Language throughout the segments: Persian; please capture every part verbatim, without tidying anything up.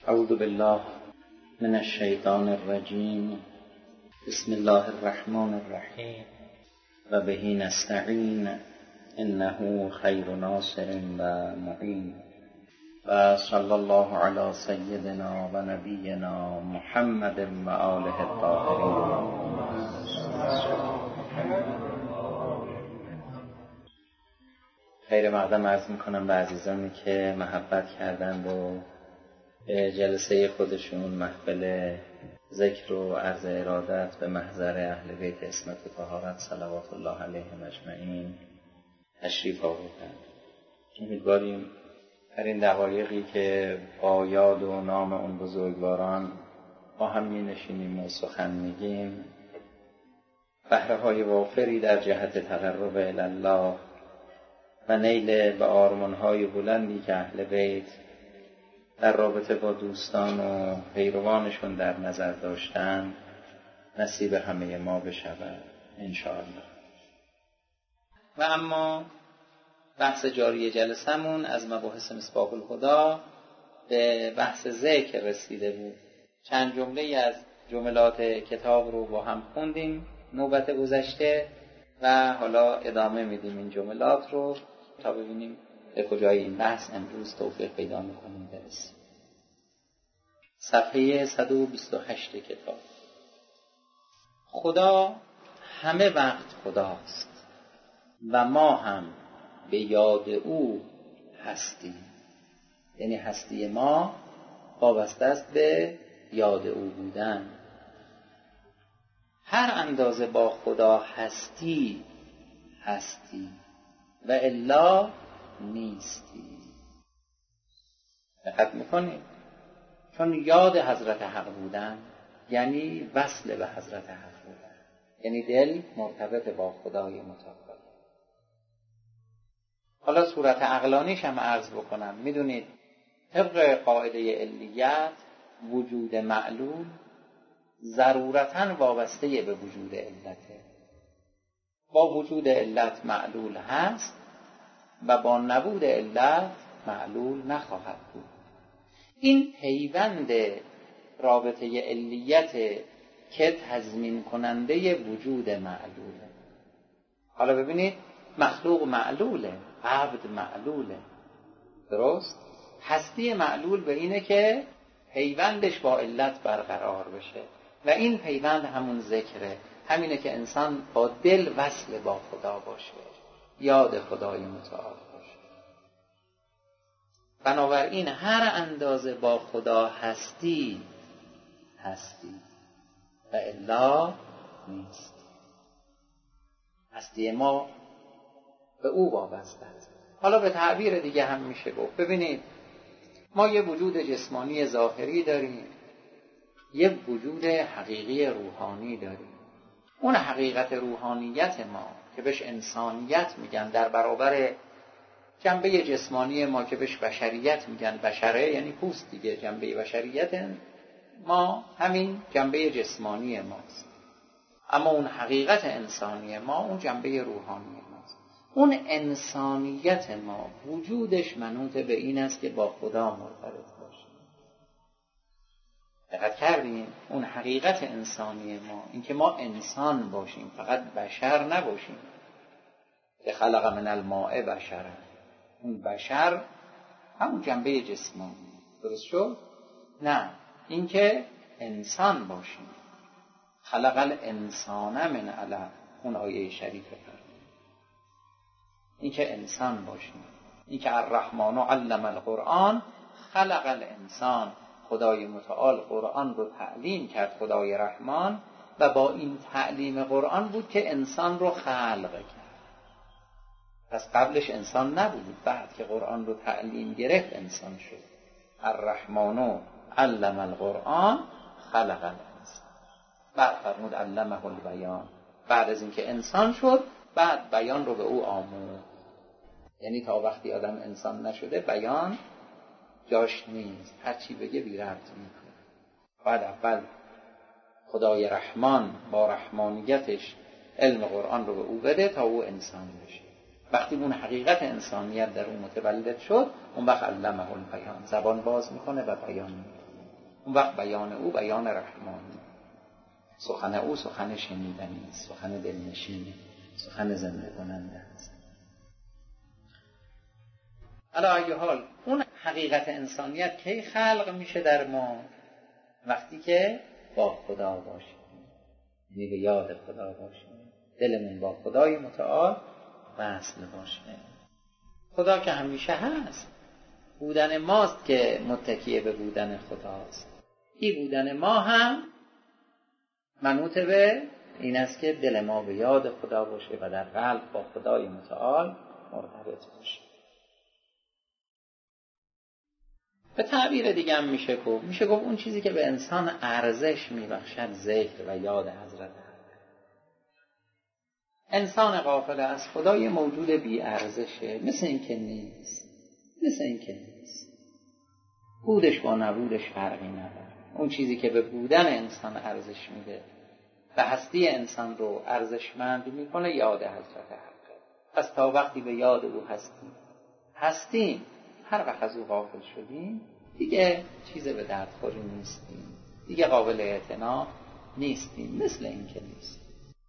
اعوذ بالله من الشیطان الرجیم. بسم الله الرحمن الرحیم و به نستعین انه خیر ناصر و معین و صلی الله علی سیدنا و نبینا محمد و آله الطاهرین. خیر مقدم عرض میکنم به عزیزانی که محبت کردند و به جلسه خودشون محفل ذکر و عرض ارادت به محضر اهل بیت عصمت و طهارت صلوات الله علیهم اجمعین تشریف آوردند. امیدواریم در این دقایقی که با یاد و نام اون بزرگواران با هم می نشینیم و سخن میگیم بهره های وافری در جهت تقرب الی الله و نیل به آرمان های بلندی که اهل بیت در رابطه با دوستان و پیروانشون در نظر داشتن نصیب همه ما بشود انشاءالله. و اما بحث جاری جلسمون از مباحث مصباح الهدی به بحث ذکر رسیده بود. چند جمله از جملات کتاب رو با هم خوندیم نوبت گذشته و حالا ادامه میدیم این جملات رو تا ببینیم به کجای این بحث امروز توفیق پیدا میکنیم برسیم. صفحه صد و بیست و هشت کتاب. خدا همه وقت خداست و ما هم به یاد او هستیم. یعنی هستی ما وابسته است به یاد او بودن. هر اندازه با خدا هستی هستی و الا نیستی. دقت میکنید؟ چون یاد حضرت حق بودن یعنی وصل به حضرت حق بودن، یعنی دل مرتبط با خدای متعال. حالا صورت عقلانیش هم عرض بکنم. میدونید طبق قاعده علیت وجود معلول ضرورتاً وابسته به وجود علته. با وجود علت معلول هست و با نبود علت معلول نخواهد بود. این پیوند رابطه علیت که تضمین کننده وجود معلوله. حالا ببینید مخلوق معلوله، عبد معلوله، درست؟ هستی معلول به اینه که پیوندش با علت برقرار بشه و این پیوند همون ذکره. همینه که انسان با دل وصل با خدا باشه، یاد خدای متعال باشه. بنابراین هر اندازه با خدا هستی هستی و الا نیست. هستی ما به او وابسته است. حالا به تعبیر دیگه هم میشه گفت ببینید ما یه وجود جسمانی ظاهری داریم، یه وجود حقیقی روحانی داریم. اون حقیقت روحانیت ما که بهش انسانیت میگن در برابر جنبه جسمانی ما که بهش بشریت میگن، بشره یعنی پوست دیگه، جنبه بشریت ما همین جنبه جسمانی ماست. اما اون حقیقت انسانی ما اون جنبه روحانی ماست. اون انسانیت ما وجودش منوط به این است که با خدا مرتبط باشه. دقت کردیم؟ اون حقیقت انسانی ما این که ما انسان باشیم، فقط بشر نباشیم. که خلق من الماء بشر، اون بشر همون جنبه جسمانی، درست شد؟ نه، این که انسان باشیم. خلق الانسان من علق، اون آیه شریفه. این که انسان باشیم، این که الرحمن علم القرآن خلق الانسان، خدای متعال قرآن رو تعلیم کرد، خدای رحمان، و با این تعلیم قرآن بود که انسان رو خلق کرد. پس قبلش انسان نبود، بعد که قرآن رو تعلیم گرفت انسان شد. الرحمن علم القرآن خلق الانسان. بعد فرمود علمه البیان، بعد از اینکه انسان شد بعد بیان رو به او آموخت. یعنی تا وقتی آدم انسان نشده بیان جاش نیست، هر چی بگه بی ربط میکنه. بعد اول خدای رحمان با رحمانیتش علم قرآن رو به او بده تا او انسان بشه. وقتی اون حقیقت انسانیت در اون متولد شد، اون وقت علمه البیان، زبان باز میکنه و بیان میکنه. اون وقت بیان او بیان رحمانی، سخن او سخن شنیدنی، سخن دلنشینی، سخن زنده کننده است. علا ای حال اون حقیقت انسانیت کی خلق میشه در ما؟ وقتی که با خدا باشیم، یعنی به یاد خدا باشیم، دلمون با خدای متعال وصل باشه. خدا که همیشه هست، بودن ماست که متکیه به بودن خداست. این بودن ما هم منوط به این است که دل ما به یاد خدا باشه و در قلب با خدای متعال مرتبط باشه. به تعبیر دیگه هم میشه گفت میشه گفت اون چیزی که به انسان ارزش میبخشد ذکر و یاد حضرت حق. انسان غافل از خدا یه موجود بی ارزشه، مثل این که نیست، مثل این که نیست. بودش با نبودش فرقی نداره. اون چیزی که به بودن انسان ارزش میده و هستی انسان رو ارزشمند میکنه یاد حضرت حق. پس تا وقتی به یاد او هستیم هستیم هر وقت از او غافل شدیم دیگه چیز به درد خوری نیستیم، دیگه قابل اعتنا نیستیم، مثل این که نیست.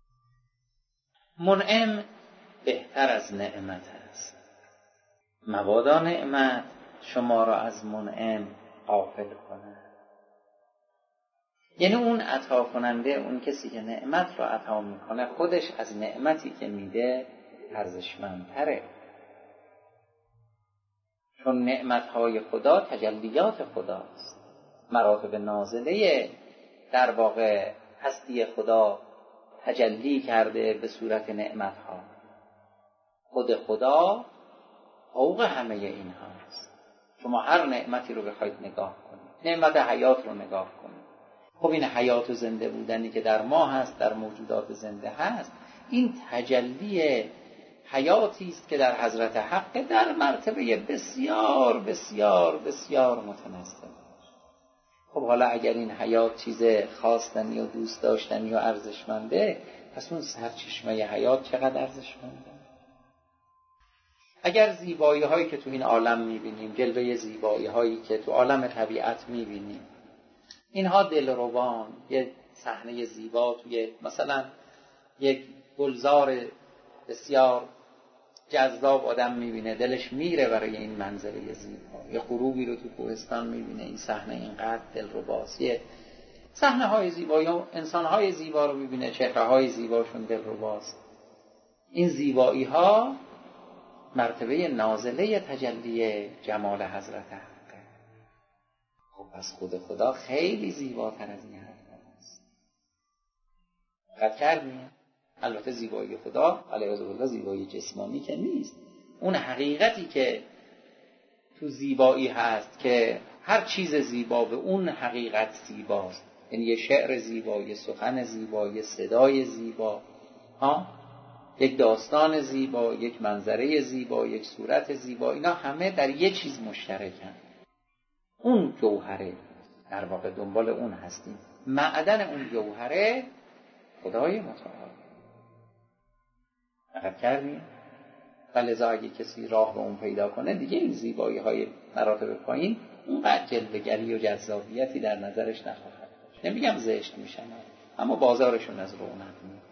منعم بهتر از نعمت است. مبادا نعمت شما را از منعم غافل کنه. یعنی اون عطا کننده، اون کسی که نعمت را عطا میکنه خودش از نعمتی که میده ارزشمندتره، چون نعمتهای خدا تجلیات خداست، مراتب نازله در واقع هستی خدا تجلی کرده به صورت نعمتها. خود خدا فوق همه این هاست. شما هر نعمتی رو بخواید نگاه کنید، نعمت حیات رو نگاه کنید، خب این حیات و زنده بودنی که در ما هست، در موجودات زنده هست، این تجلی حیاتی است که در حضرت حق در مرتبه بسیار بسیار بسیار متناسب. خب حالا اگر این حیات چیز خواستنی و دوست داشتنی و ارزشمنده، پس اون سرچشمه حیات چقدر ارزشمنده؟ اگر زیبایی هایی که تو این عالم میبینیم، جلوه زیبایی هایی که تو عالم طبیعت میبینیم، اینها دلربان، یه صحنه زیبا توی مثلا یک گلزار بسیار جذاب آدم میبینه، دلش میره برای این منظره زیبا. یه غروبی رو تو کوهستان میبینه، این صحنه اینقدر دلرباست. یه صحنه های زیبا یا انسان های زیبا رو میبینه، چهره های زیباشون دلرباست. این زیبایی ها مرتبه نازله تجلی جمال حضرت حقه. خب پس خود خدا خیلی زیباتر از این حرف هست. قد کردیم. البته زیبایی خدا علیه الله زیبایی جسمانی که نیست، اون حقیقتی که تو زیبایی هست که هر چیز زیبا به اون حقیقت زیباست. یعنی یه شعر زیبا، یه سخن زیبا، یه صدای زیبا، ها؟ یک داستان زیبا، یک منظره زیبا، یک صورت زیبا، اینا همه در یه چیز مشترکن. اون جوهره، در واقع دنبال اون هستیم. معدن اون جوهره خدای متعال. عقب کردیم؟ ولذا اگه کسی راه به اون پیدا کنه دیگه این زیبایی های مراتب پایین اونقدر جلوه‌گری و جذابیتی در نظرش نخواهد. نمیگم زشت میشن، اما بازارشون از رونق میره.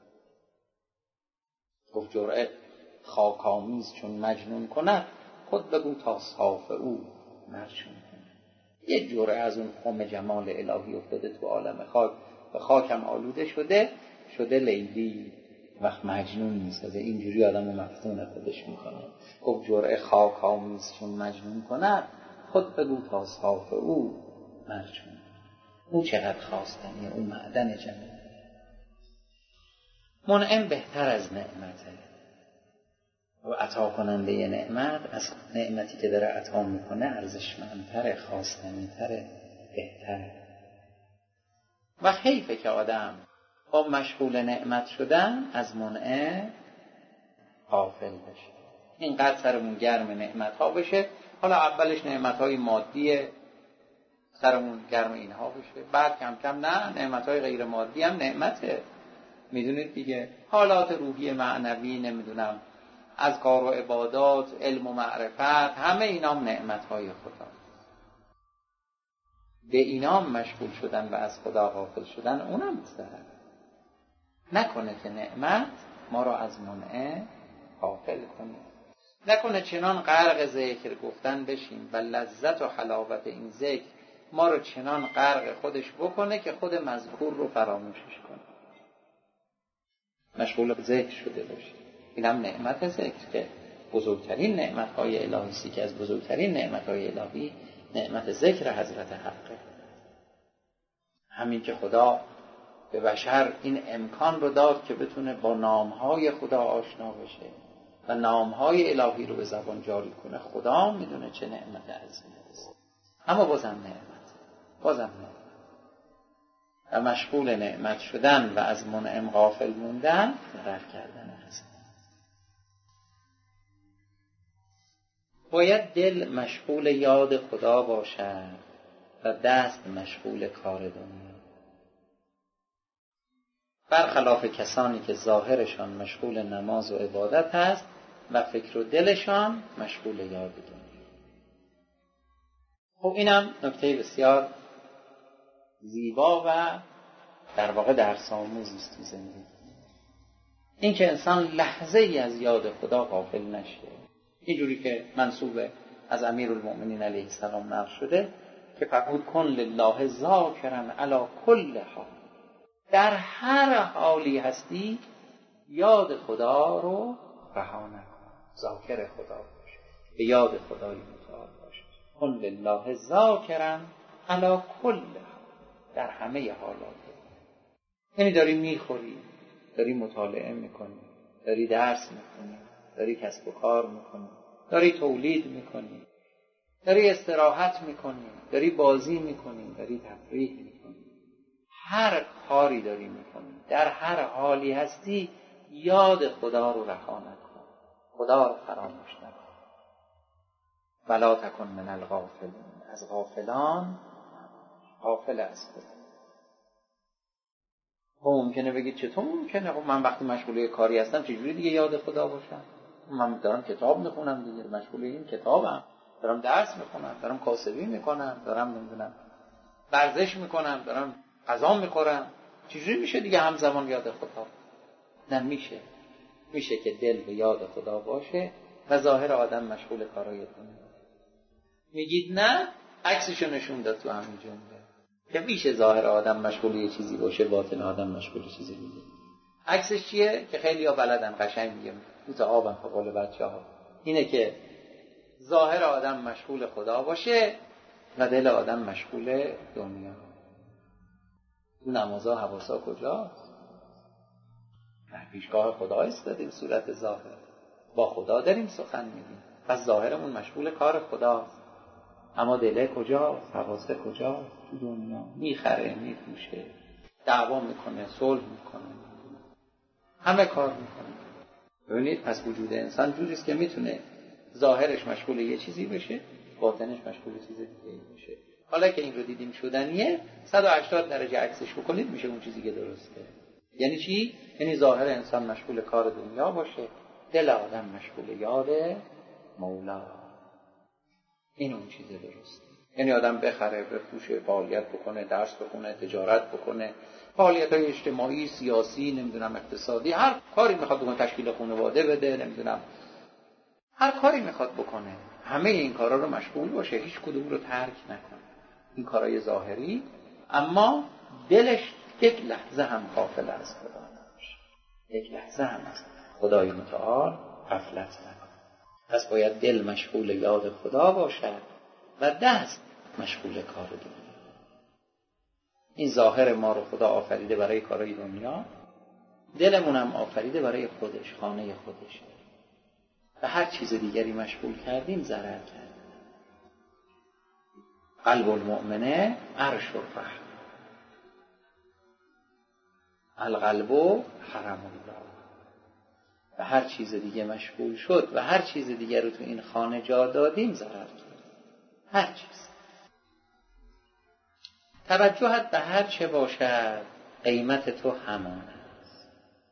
گفت جرأت خاک‌آمیز چون مجنون کند، خود بگو تا صاف او مرچون کند. یه جرعه از اون خم جمال الهی افتاده تو عالم خاک، به خاکم آلوده شده، شده لیلی، وقت مجنون میسازه. اینجوری آدم رو مفتون خودش میکنه. گفت جرعه خاک‌آمیز چون مجنون کند، خود بگو تا صاف او مرچون. او چقدر خواستنیه، اون معدن جمال. منعم بهتر از نعمته و عطا کننده نعمت از نعمتی که داره عطا میکنه ارزشمندتره، خواستنیتره، بهتره. و حیفه که آدم با مشغول نعمت شدن از منعم غافل بشه. اینقدر سرمون گرم نعمت ها بشه، حالا اولش نعمت های مادیه، سرمون گرم اینها بشه، بعد کم کم نه، نعمت های غیر مادی هم نعمته. میدونید دیگه، حالات روحی معنوی، نمیدونم اذکار و عبادات، علم و معرفت، همه اینا هم نعمت‌های خدا. به اینام مشغول شدن و از خدا غافل شدن، اونم ضرر. نکنه که نعمت ما را از منعم غافل کنه، نکنه چنان غرق ذکر گفتن بشیم و لذت و حلاوت این ذکر ما رو چنان غرق خودش بکنه که خود مذکور رو فراموشش کنه، مشغول ذکر شده باشیم. اینم نعمت ذکر که بزرگترین نعمت‌های الهی است، که از بزرگترین نعمت‌های الهی نعمت ذکر حضرت حقه. همین که خدا به بشر این امکان رو داد که بتونه با نام‌های خدا آشنا بشه و نام‌های الهی رو به زبان جاری کنه، خدا میدونه چه نعمت عظیمی است. اما بازم نعمت، بازم نعمت. و مشغول نعمت شدن و از منعم غافل موندن ضرر کردن هست. باید دل مشغول یاد خدا باشد و دست مشغول کار دنیا، برخلاف کسانی که ظاهرشان مشغول نماز و عبادت است و فکر و دلشان مشغول یاد دنیا. خب اینم نکته بسیار زیبا و در واقع درس آموزی است تو زندگی، این که انسان لحظه ای از یاد خدا غافل نشه. اینجوری که منسوب از امیرالمؤمنین علیه السلام نقل شده که فرمود کن لله ذاکرا علی کل حال، در هر حالی هستی یاد خدا رو رها نکن، ذاکر خدا باش، به یاد خدای متعال باش. کن لله ذاکرا علی کل حال، در همه حالات. یعنی داری میخوری، داری مطالعه میکنی، داری درس میکنی، داری کسب و کار میکنی، داری تولید میکنی، داری استراحت میکنی، داری بازی میکنی، داری تفریح میکنی، هر کاری داری میکنی، در هر حالی هستی یاد خدا رو رها نکن، خدا رو فراموش نکن. ولا تکن من الغافلین، از غافلان غافل از خدا. خب ممکنه بگید چطور ممکنه؟ خب من وقتی مشغول کاری هستم چجوری دیگه یاد خدا باشم؟ من دارم کتاب میخونم دیگه، مشغول این کتابم، دارم درس میخونم، دارم کاسبی میکنم، دارم نمیدونم ورزش میکنم، دارم غذا میخورم، چجوری میشه دیگه همزمان یاد خدا؟ نه، میشه میشه که دل به یاد خدا باشه و ظاهر آدم مشغول کارهای دنیا. میگید نه، عکسشو نشون داد تو همین جمله که میشه ظاهر آدم مشغول یه چیزی باشه، باطن آدم مشغول چیزی دیگه. عکسش چیه؟ که خیلی ها بلدن، قشنگ میگم تو آبم به قول بچه‌ها، اینه که ظاهر آدم مشغول خدا باشه و دل آدم مشغول دنیا. تو نمازها حواسا کجاست؟ در پیشگاه خدا ایستادیم، صورت ظاهر با خدا داریم سخن میگیم، پس ظاهرمون مشغول کار خداست، اما دل کجاست؟ حواسه کجاست؟ تو دنیا میخره، میفروشه، دعوا میکنه، صلح میکنه، همه کار میکنه. ببینید پس وجود انسان جوریست که میتونه ظاهرش مشغول یه چیزی بشه، باطنش مشغول چیز دیگه بشه. حالا که این رو دیدیم شدنیه، صد و هشتاد درجه عکسش بکنید میشه اون چیزی که درسته. یعنی چی؟ یعنی ظاهر انسان مشغول کار دنیا باشه، دل آدم مشغول یاد مولا. این اون چیز درسته. یعنی آدم بخره، بفروشه، فعالیت بکنه، درس بخونه، تجارت بکنه، فعالیت‌های اجتماعی، سیاسی، نمیدونم اقتصادی، هر کاری میخواد بکنه، تشکیل خانواده بده، نمیدونم هر کاری میخواد بکنه، همه این کارا رو مشغول باشه، هیچ کدوم رو ترک نکنه. این کارای ظاهری، اما دلش یک لحظه هم غافل از خدا نباشه، یک لحظه هم از خدای متعال غفلت نکنه. پس باید دل مشغول یاد خدا باشد و دست مشغول کار دنیا. این ظاهر ما رو خدا آفریده برای کارهای دنیا، دلمون هم آفریده برای خودش، خانه خودش، و هر چیز دیگری مشغول کردیم ضرر کردیم. قلب المؤمنه عرش الرحمن، القلب حرم الله. و هر چیز دیگه مشغول شد و هر چیز دیگه رو تو این خانه جا دادیم ضرر کردیم. هر چیز. توجهت به هر چه باشد قیمت تو همان است.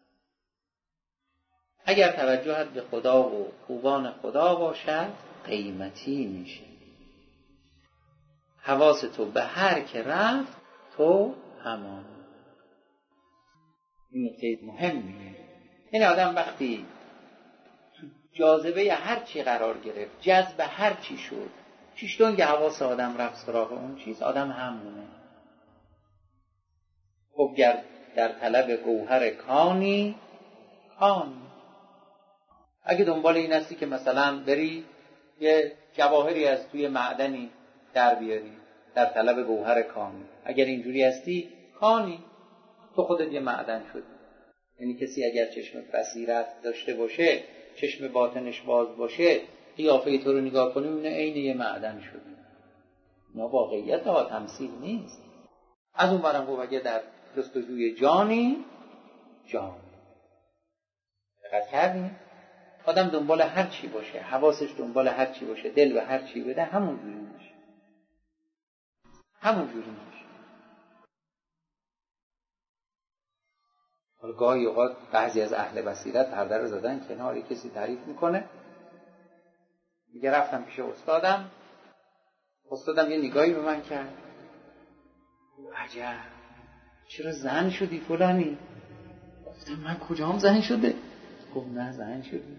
اگر توجهت به خدا و خوبان خدا باشد قیمتی میشه. حواس تو به هر که رفت تو همان. این نکته مهمیه. این آدم وقتی تو جاذبه هر چی قرار گرفت، جذب هر چی شد، چیشتون که حواس آدم رفت سراغ اون چیز، آدم همونه. خب گر در طلب گوهر کانی کانی، اگه دنبال این هستی که مثلا بری یه جواهری از توی معدنی در بیاری، در طلب گوهر کانی، اگر اینجوری هستی کانی، تو خودت یه معدن شدی. یعنی کسی اگر چشم بصیرت داشته باشه، چشم باطنش باز باشه، قیافه تو رو نگاه کنی میبینه عین یه معدن شدی. نه واقعیت ها، تمثیل نیست. از اون برم گفت اگه در جستجوی جانی جان. دقت کردیم؟ آدم دنبال هر چی باشه، حواسش دنبال هر چی باشه، دل به هر چی بده، همون جوری میشه. همون جوری میشه. حالا گاهی اوقات بعضی از اهل بصیرت پرده رو زدن کنار، کسی تعریف میکنه، میگه رفتم پیش استادم، استادم یه نگاهی به من کرد، عجب چرا زن شدی فلانی؟ گفتم من کجام زن شده؟ گفت نه زن شدی.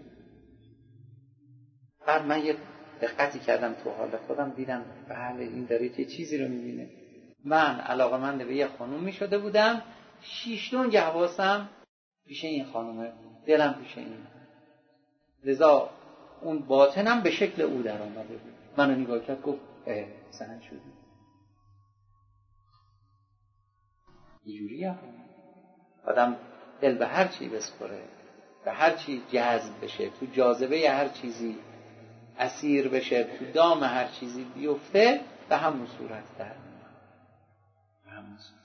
بعد من یه دقتی کردم تو حال خودم، دیدم بله این داره یه چیزی رو میبینه. من علاقه‌مند به یه خانومی شده بودم، شیشتون حواسم پیش این خانومه، دلم پیش این، لذا اون باطنم به شکل او در آمده بود. منو نگاه کرد گفت اه زن شدی. اینجوری هم آدم دل به هر چی بسپره، به هر چی جذب بشه، تو جاذبه هر چیزی اسیر بشه، تو دام هر چیزی بیفته، به همون صورت در به همون صورت.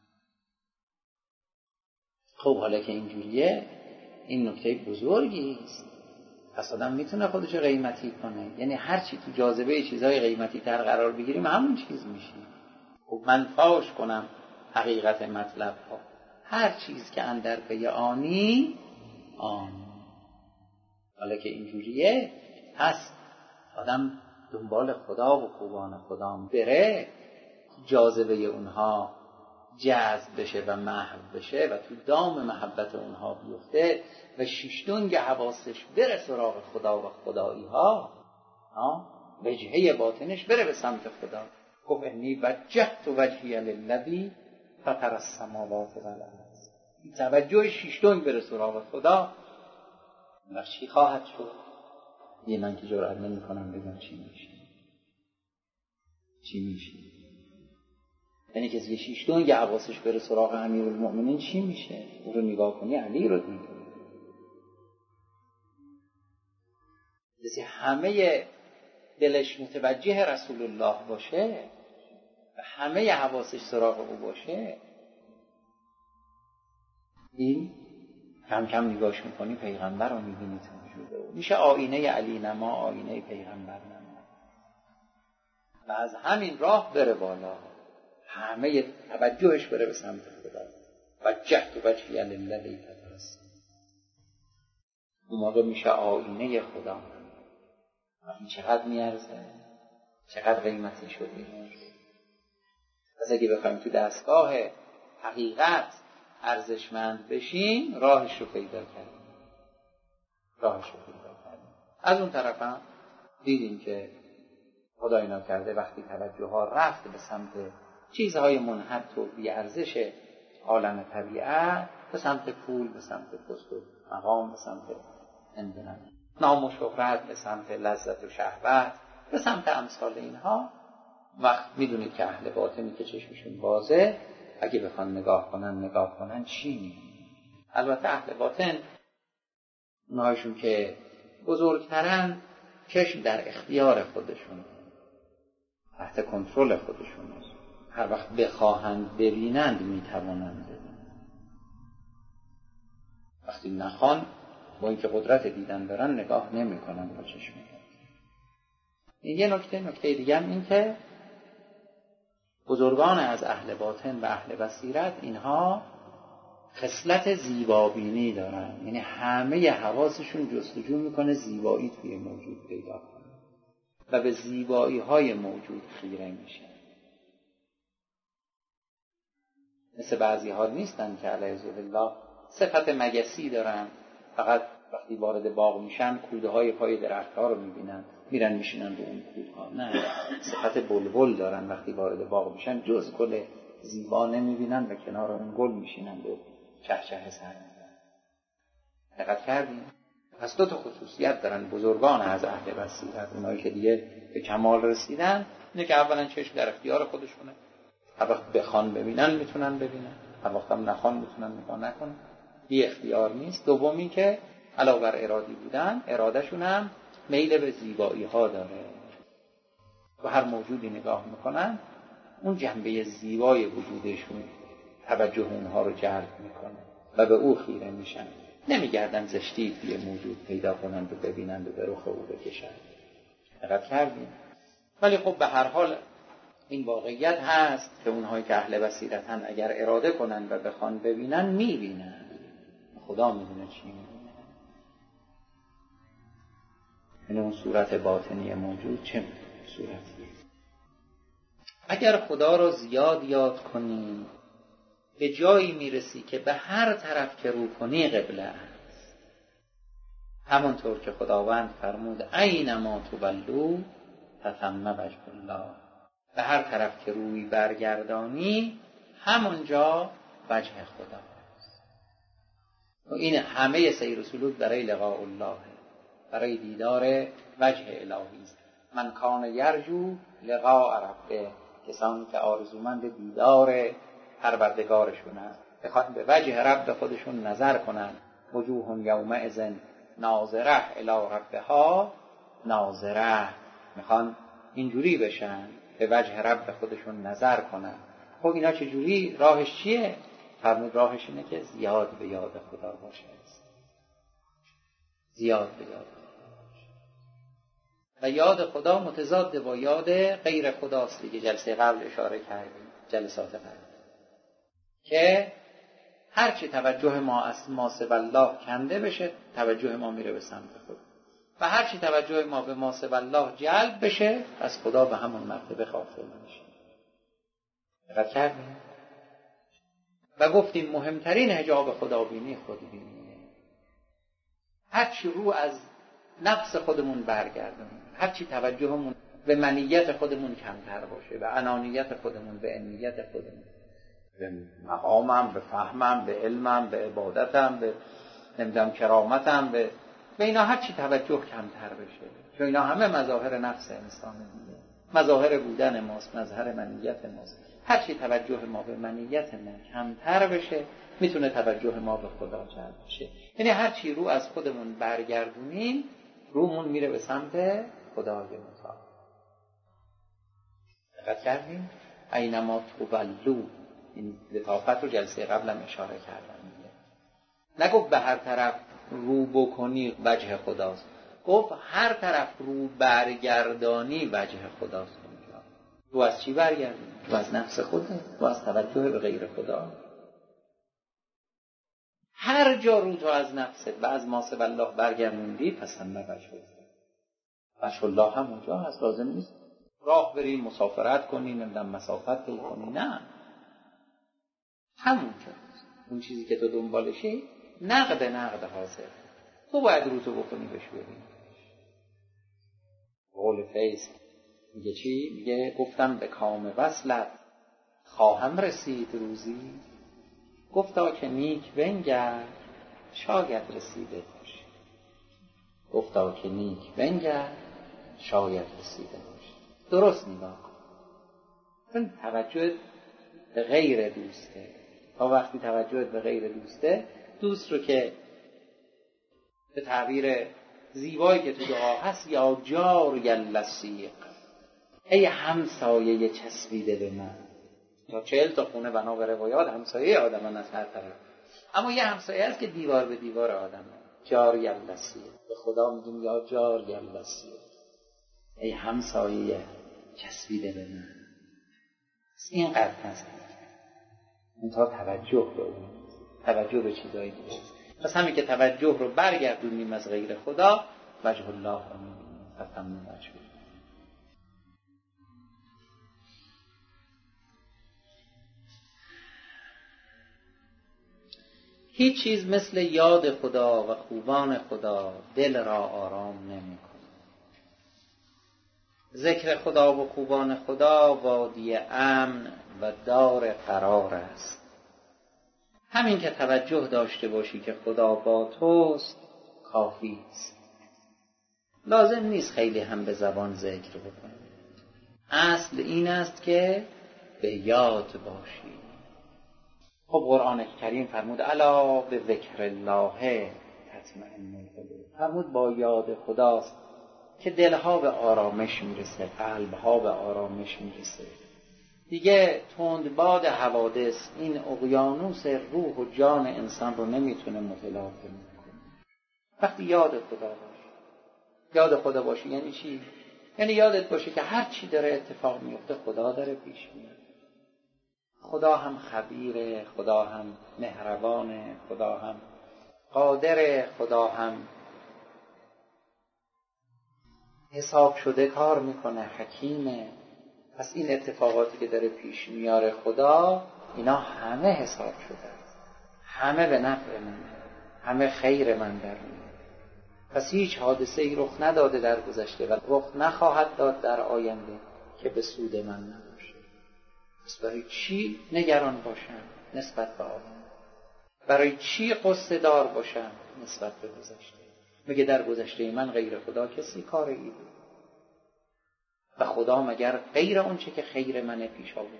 خب حالا که اینجوریه، این نکته بزرگی است. پس آدم میتونه خودش قیمتی کنه. یعنی هر چی تو جاذبه چیزهای قیمتی تر قرار بگیریم همون چیز میشیم. خب من فاش کنم حقیقت مطلب ها، هر چیز که اندر پی آنی آن. حالا که اینجوریه، پس آدم دنبال خدا و خوبان خدا بره، جاذبه اونها جذب بشه و محو بشه و تو دام محبت اونها بیفته و شیشتونگ حواسش بره سراغ خدا و خدایی ها، وجهه باطنش بره به سمت خدا. گفت انی وجهت وجهی للذی فطر السماوات والارض. توجه شیشتونگ بره سراغ خدا، وقت چی خواهد شد؟ یه من که جرأت نمی کنم بگم چی میشه. چی میشه؟ یعنی کسی که شیشتونگ حواسش بره سراغ امیرالمؤمنین چی میشه؟ او رو نگاه کنی علی رو دیگه. کسی همه دلش متوجه رسول الله باشه و همه حواسش سراغ او باشه، این کم کم نگاش میکنی پیغمبر رو میبینی تو وجود او، میشه آینه علی نما، آینه پیغمبر نما، و از همین راه بره بالا، همه توجهش بره به سمت خدا. وجهت وجهی للذی فطر السماوات. اون موقع میشه آینه خدا. این چقدر میارزه، چقدر قیمتی شدی. پس اگه بخوایم تو دستگاه حقیقت ارزشمند بشیم، راهش رو پیدا کردیم. راهش رو پیدا کردیم. از اون طرف هم دیدیم که خدای ناکرده وقتی توجه ها رفت به سمت چیزهای منحط و بی ارزش عالم طبیعت، به سمت پول، به سمت پست و مقام، به سمت نمیدونم نام و شهرت، به سمت لذت و شهوت، به سمت امثال اینها، وقت میدونید که اهل باطنی که چشمشون بازه، اگه بخوان نگاه کنن نگاه کنن چی میبینن؟ البته اهل باطن اونهایشون که بزرگترن، چشم در اختیار خودشون، تحت کنترل خودشون است. هر وقت بخواهند ببینند میتوانند ببینند. وقتی نخوان، با اینکه قدرت دیدن دارن، نگاه نمی کنن با چشم. این یه نکته. نکته دیگه هم این که بزرگان از اهل باطن و اهل بصیرت، اینها خصلت زیبابینی دارن. یعنی همه حواسشون جستجو میکنه زیبایی توی موجود پیدا کنه و به زیبایی های موجود خیره میشه. مثل بعضی ها نیستن که علیه الله صفت مگسی دارن، فقط وقتی وارد باغ میشن کوده های پای درخت ها رو میبینن میرن میشینن رو اون کودها. نه، صفت بلبل دارن، وقتی وارد باغ میشن جز گل زیبا نمیبینن و کنار اون گل میشینن و چهچه سر میزنن. دقت کردیم؟ پس دو تا خصوصیت دارن بزرگان از اهل بصیرت، اونایی که دیگه به کمال رسیدن، اینه که اولا چشم در اختیار خودشونه، هر وقت بخوان ببینن میتونن ببینن، هر وقت هم نخوان میتونن نگاه نکنن، بی اختیار نیست. دومی که علاوه بر ارادی بودن، ارادهشون هم میل به زیبایی ها داره و هر موجودی نگاه میکنن اون جنبه زیبای وجودشون توجه اونها رو جلب میکنه و به او خیره میشن، نمیگردن زشتی توی موجود پیدا کنن و ببینن و به رخ او بکشن. دقت کردیم؟ ولی خب به هر حال این واقعیت هست که اونهایی که اهل بصیرتن اگر اراده کنن و بخوان ببینن میبینن. خدا میدونه چی میبینن، این اون صورت باطنی موجود چه صورتیه. اگر خدا رو زیاد یاد کنی به جایی میرسی که به هر طرف که رو کنی قبله است. همونطور که خداوند فرمود اینما تولوا فثم وجه الله، به هر طرف که روی برگردانی همونجا وجه خدا است. و این همه سیر و سلوک برای لقاء الله، برای دیدار وجه الهی است. من کان یرجو لقاء ربه، کسانی که آرزومند دیدار پروردگارشون است، بخوان به وجه رب خودشون نظر کنن. وجوه یومئذ ناظره الی ربها ناظره، میخوان اینجوری بشن، به وجه رب خودشون نظر کنن. خب اینا چجوری؟ راهش چیه؟ فرمود راهش اینه که زیاد به یاد خدا باشه، زیاد به یاد و یاد خدا متضاد با یاد غیر خداست دیگه. جلسه قبل اشاره کردیم، جلسات قبل، که هرچی توجه ما از ما سوی الله کنده بشه توجه ما میره به سمت خدا و هرچی توجه ما به ما سوی الله جلب بشه از خدا به همون مرتبه غافل میشه. دقت کردیم؟ و گفتیم مهمترین حجاب خدابینی خودبینیه. هرچی رو از نفس خودمون برگردونیم، هرچی توجهمون به منیت خودمون کمتر باشه، به انانیت خودمون، به انیت خودمون، به مقامم، به فهمم، به علمم، به عبادتم، به نمیدونم کرامتم، به به اینا هرچی توجه کمتر بشه، چون اینا همه مظاهر نفس انسان دیگه، مظاهر بودن ماست، مظهر منیت ماست. هرچی توجه ما به منیت ما کمتر بشه میتونه توجه ما به خدا جلب بشه. یعنی هرچی رو از خودمون برگردونیم رومون میره به سمت خدای متعال. دقت کردیم؟ اینما تولوا، این لطافت رو جلسه قبلم اشاره کردم دیگه. نگفت به هر طرف رو بکنی وجه خداست، گفت هر طرف رو برگردانی وجه خداست. اونجا رو از چی برگردونی؟ رو از نفس خوده، رو از توجه به غیر خدا. هر جا رو تو از نفست و از ما سوی الله برگردوندی پس هم وجه وجه الله هم اونجا هست. لازم نیست راه بری مسافرت کنی، نمیدونم مسافت طی کنی، نه، همونجاست. اون چیزی که تو دنبالشی نقد نقد حاضر، تو باید رو تو بکنی بهش بریم. قول فیض میگه چی؟ میگه گفتم به کام وصلت خواهم رسید روزی، گفتا که نیک بنگر شاید رسیده باشی. گفتا که نیک بنگر شاید رسیده باشی. درست نگاه کن، چون توجه به غیر دوسته. تا وقتی توجه به غیر دوسته، دوست رو که به تعبیر زیبایی که تو دعا هست یا جار یلسیق، ای همسایه چسبیده به من. تا چهل تا خونه بنا به روایات همسایه آدم از هر طرف، اما یه همسایه هست که دیوار به دیوار آدم، جار یلسیق. به خدا میگیم یا جار یلسیق، ای همسایه چسبیده به من. این قدر هست تا توجه به اون، توجه به چیزایی دیگه. پس همین که توجه رو برگردونیم از غیر خدا، وجه الله رو می‌بینیم، فتم وجه. هیچ چیز مثل یاد خدا و خوبان خدا دل را آرام نمی کند. ذکر خدا و خوبان خدا وادی امن و دار قرار است. همین که توجه داشته باشی که خدا با توست کافی است. لازم نیست خیلی هم به زبان ذکر بکنی. اصل این است که به یاد باشی. خب قرآن کریم فرمود الا به ذکر الله تطمئن القلوب. فرمود با یاد خداست که دلها به آرامش میرسه، قلبها به آرامش میرسه. دیگه تندباد حوادث این اقیانوس روح و جان انسان رو نمیتونه متلاطم کنه. وقتی یاد خدا باشی. یاد خدا باشی یعنی چی؟ یعنی یادت باشه که هر چی داره اتفاق میفته خدا داره پیش میاد. خدا هم خبیره، خدا هم مهربانه، خدا هم قادره، خدا هم حساب شده کار میکنه، حکیمه. پس این اتفاقاتی که داره پیش میاره خدا، اینا همه حساب شده است، همه به نفع من، همه خیر من در میاد. پس هیچ حادثه ای رخ نداده در گذشته و رخ نخواهد داد در آینده که به سود من نباشه. پس برای چی نگران باشم نسبت به آینده؟ برای چی قصه دار باشم نسبت به گذشته؟ مگه در گذشته من غیر خدا کسی کاری بود؟ و خدا مگر غیر اون چه که خیر من پیش آورد؟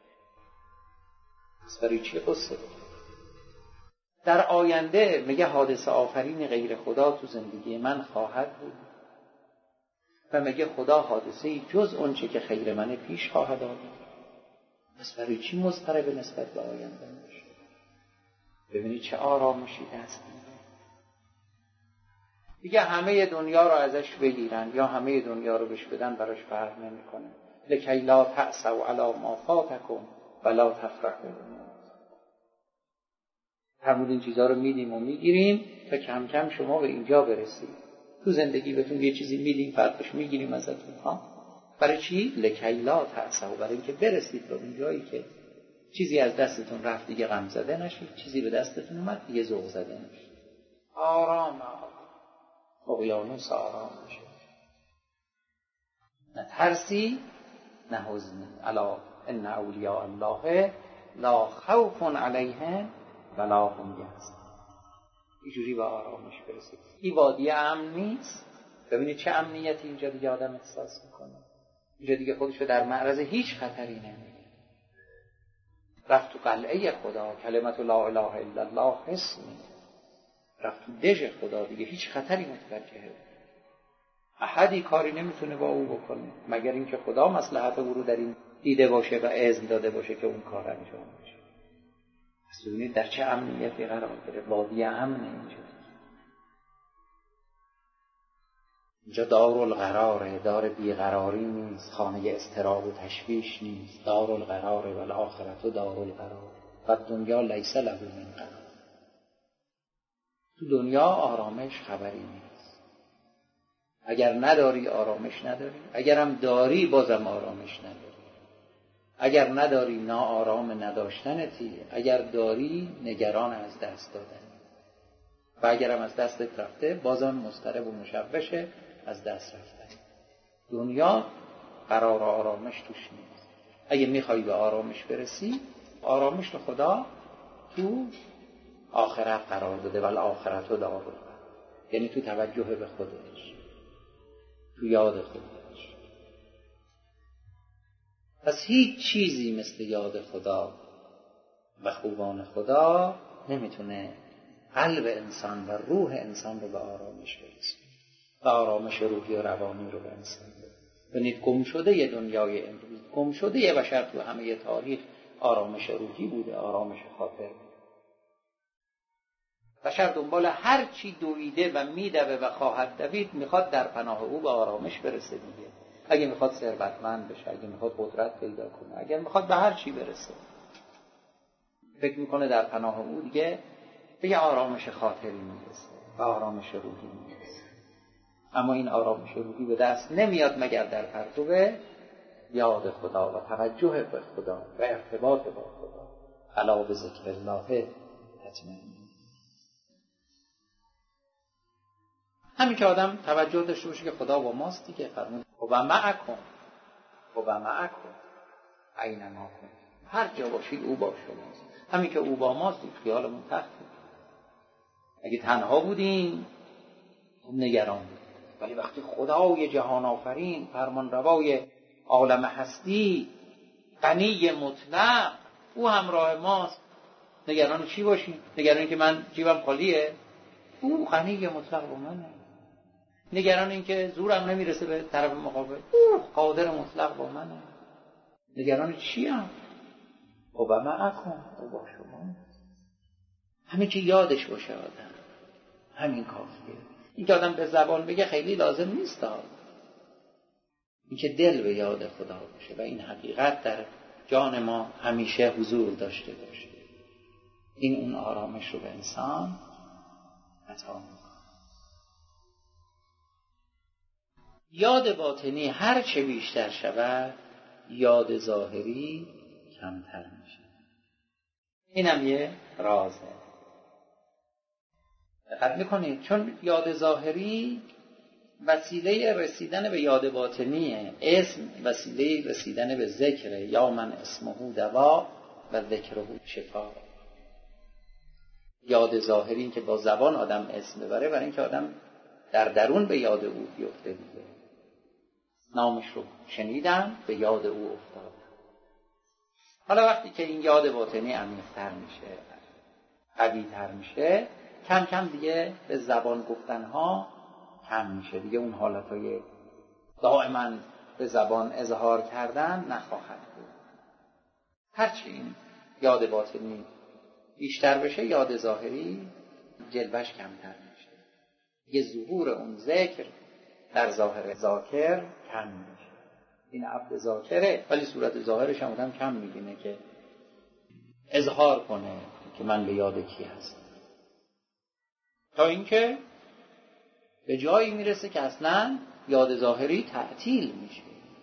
پس برای چی قصه دار؟ در آینده میگه حادثه آفرین غیر خدا تو زندگی من خواهد بود و میگه خدا حادثه جز اون چه که خیر من پیش خواهد آورد. پس برای چی مضطرب نسبت به آینده میشه؟ ببینید چه آرامشی دست میده. دیگه همه دنیا رو ازش بگیرن یا همه دنیا رو بهش بدن براش فرق نمیکنه. لکی لا تأسوا علی ما فاتکم ولا تفرحوا. همون این چیزا رو میدیم و میگیریم تا کم کم شما به اینجا برسید. تو زندگی بهتون یه چیزی میدیم فرقش میگیریم ازتون ها. برای چی؟ لکی لا تأسوا، برای اینکه برسید به اون جایی که چیزی از دستتون رفت دیگه غم زده نشید، چیزی به دستتون اومد دیگه ذوق زده نشید. آرام اقیانوس آرام میشه. نه ترسی نه حزنی. الا ان اولیاء الله لا خوف علیهم ولا هم یحزنون. اینجوری به آرامش برسید. این وادی امن نیست. ببینید چه امنیتی اینجا دیگه آدم احساس میکنه. اینجا دیگه خودشو در معرض هیچ خطری نمیده. رفت تو قلعه خدا، کلمت لا اله الا الله حس میده. رفت تو دژ خدا، دیگه هیچ خطری متوجهه. احدی کاری نمیتونه با او بکنه مگر اینکه خدا مصلحت او رو در این دیده باشه و اذن داده باشه که اون کار انجام بشه. پس ببینید در چه امنیتی قرار داره. وادی امن اینجا. اینجا دارالقراره، دار بیقراری نیست، خانه اضطراب و تشویش نیست. دارالقراره و الاخرة دارالقرار و دنیا لیس له من قرار. تو دنیا آرامش خبری نیست. اگر نداری آرامش نداری، اگرم داری بازم آرامش نداری. اگر نداری ناآرام نداشتنتی، اگر داری نگران از دست دادنی و اگرم از دستت رفته بازم مضطرب و مشوشه از دست رفتنی. دنیا قرار آرامش توش نیست. اگه میخوای به آرامش برسی، آرامش رو خدا تو آخرت قرار داده. ولی آخرت رو داره، یعنی تو توجه به خودش، تو یاد خودش. پس هیچ چیزی مثل یاد خدا و خوبان خدا نمیتونه قلب انسان و روح انسان رو به آرامش برسونه و آرامش روحی و روانی رو به انسان بده. ببینید گم شده ی دنیای امروز، گم شده ی بشر تو همه تاریخ آرامش روحی بوده، آرامش خاطر بوده. بشر دنبال هر چی دویده و میدوه و خواهد دوید میخواد در پناه او به آرامش برسه دیگه. اگه میخواد ثروتمند بشه، اگه میخواد قدرت پیدا کنه، اگه میخواد به هر چی برسه، فکر میکنه در پناه او دیگه به یه آرامش خاطری میرسه، به آرامش روحی میرسه. اما این آرامش روحی به دست نمیاد مگر در پرتو یاد خدا و توجه به خدا و ارتباط با خدا. الا بذکر الله تطمئن. همین که آدم توجه داشته باشه که خدا با ماست دیگه. فرمود و معکم و معکم اینما کنید، هر جا باشید او با شماست. همین که او با ماست خیالمون تخت بود. اگه تنها بودیم نگران بود، ولی وقتی خدای جهان آفرین، فرمان روای عالم هستی، غنی مطلق، او همراه ماست، نگران چی باشیم؟ نگران که من جیبم خالیه؟ او غنی مطلق با منه. نگران این که زورم نمیرسه به طرف مقابل؟ او قادر مطلق با منه. نگران چی هم؟ او با معکم، او با شما. همین که یادش باشه آدم، همین کافیه. این که آدم به زبان بگه خیلی لازم نیست. این که دل به یاد خدا باشه و این حقیقت در جان ما همیشه حضور داشته باشه، این اون آرامش رو به انسان عطا میکنه. یاد باطنی هر چه بیشتر شود، یاد ظاهری کمتر میشه. اینم یه رازه. دقت میکنید، چون یاد ظاهری وسیله رسیدن به یاد باطنیه، اسم وسیله رسیدن به ذکره. یا من اسمه دوا و ذکره شفا. یاد ظاهری این که با زبان آدم اسم ببره، برای اینکه آدم در درون به یاد او بیفته دیگه. نامش رو شنیدم، به یاد او افتادم. حالا وقتی که این یاد باطنی عمیق‌تر میشه، قوی‌تر میشه، کم کم دیگه به زبان گفتنها کم میشه دیگه. اون حالتهای دائما به زبان اظهار کردن نخواهد بود. هرچی این یاد باطنی بیشتر بشه، یاد ظاهری جلوش کمتر میشه. یه ظهور اون ذکر در ظاهر ذاکر کم میشه. این عبد ذاکره، ولی صورت ظاهرش هم آدم کم میبینه که اظهار کنه که من به یاد کی هستم، تا اینکه به جایی میرسه که اصلا یاد ظاهری تعطیل میشه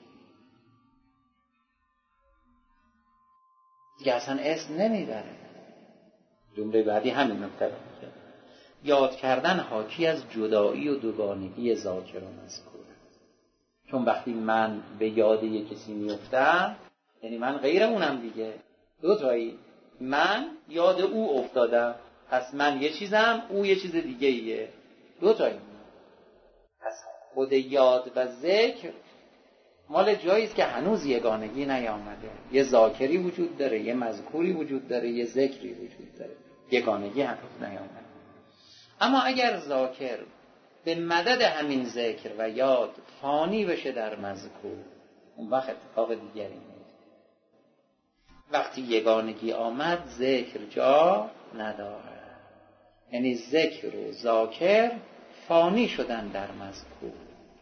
دیگه، اصلا اسم نمیبره. جمله بعدی همین نکته رو میگه. یاد کردن حاکی از جدایی و دوگانگی ذاکر و مذکور. چون وقتی من به یاد یک کسی میافتم، یعنی من غیر اونم دیگه. دو تایی، من یاد او افتادم، پس من یه چیزم، او یه چیز دیگه ایه. دو تایی. پس خود یاد و ذکر مال جاییست که هنوز یگانگی نیامده. یه ذاکری وجود داره، یه مذکوری وجود داره، یه ذکری وجود داره، یگانگی هنوز نیامده. اما اگر ذاکر به مدد همین ذکر و یاد فانی بشه در مذکور، اون وقت اتفاق دیگری نیست. وقتی یگانگی آمد، ذکر جا نداره. یعنی ذکر و ذاکر فانی شدن در مذکور.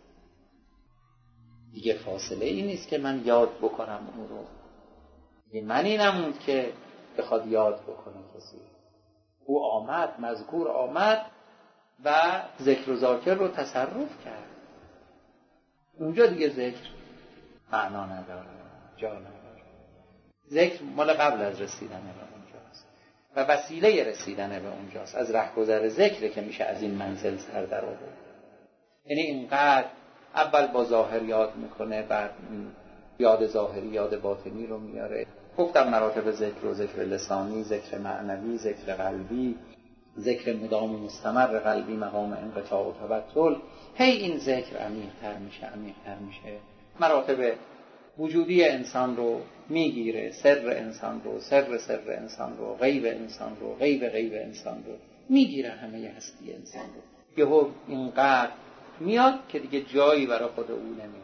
دیگه فاصله ای نیست که من یاد بکنم اون رو. دیگه منی نموند که بخواد یاد بکنه کسی. او آمد، مذکور آمد و ذکر و ذاکر رو تصرف کرد. اونجا دیگه ذکر معنا نداره، جا نداره. ذکر مال قبل از رسیدن به اونجاست و وسیله رسیدن به اونجاست. از رهگذر ذکر که میشه از این منزل سر در آورد. یعنی اینقدر اول با ظاهر یاد میکنه، بعد یاد ظاهری یاد باطنی رو میاره. گفتم مراتب ذکر و ذکر لسانی، ذکر معنوی، ذکر قلبی، ذکر مدام و مستمر قلبی، مقام انقطاع و تبتل. هی این ذکر عمیق‌تر میشه، عمیق‌تر میشه. مراتب وجودی انسان رو میگیره، سر انسان رو، سر سر انسان رو، غیب انسان رو، غیب غیب انسان رو میگیره، همه هستی انسان رو. یهو اینقدر میاد که دیگه جایی برای خود او نمیمونه.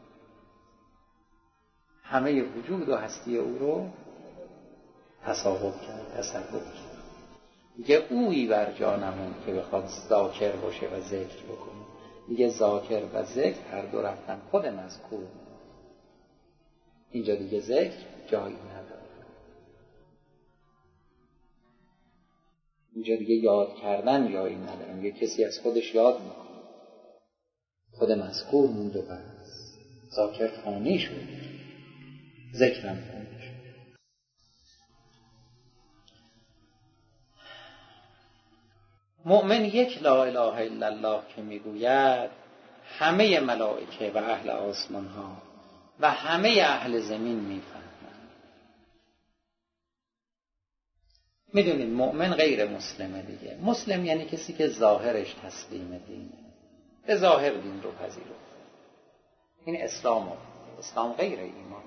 همه وجود و هستی او رو تصاحب کرد، تصرف کرد. دیگه اویی بر جا نموند که بخواد ذاکر باشه و ذکر بکنه. دیگه ذاکر و ذکر هر دو رفتن خود مذکور. اینجا دیگه ذکر جایی نداره. اینجا دیگه یاد کردن جایی نداره. میگه کسی از خودش یاد میکنه، خود مذکور مونده، بس ذاکر فانی شد، ذکرم فانی شد. مؤمن یک لا اله الا الله که میگوید همه ملائکه و اهل آسمان ها و همه اهل زمین میفهمند. میدونید مؤمن غیر مسلمه دیگه. مسلم یعنی کسی که ظاهرش تسلیم دینه، به ظاهر دین رو پذیرفته. این اسلام. اسلام غیر ایمان.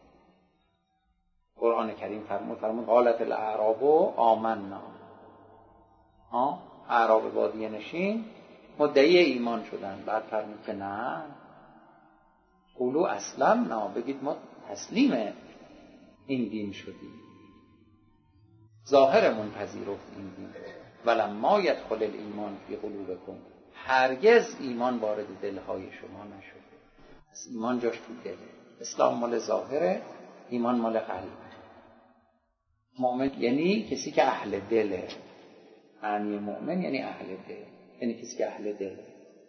قرآن کریم فرمود فرمود قالت الاعراب آمنا. ها اعراب بادیه نشین مدعی ایمان شدن، بعد فرمود که نه، قولوا اسلمنا، بگید ما تسلیم این دین شدیم، ظاهرمون پذیرفت این دین. ولما یدخل الایمان فی قلوبکم، هرگز ایمان وارد دلهای شما نشده. پس ایمان جاش تو دله. اسلام مال ظاهره، ایمان مال قلبه. مؤمن یعنی کسی که اهل دله. معنی مؤمن یعنی اهل دل، یعنی کسی که اهل دله،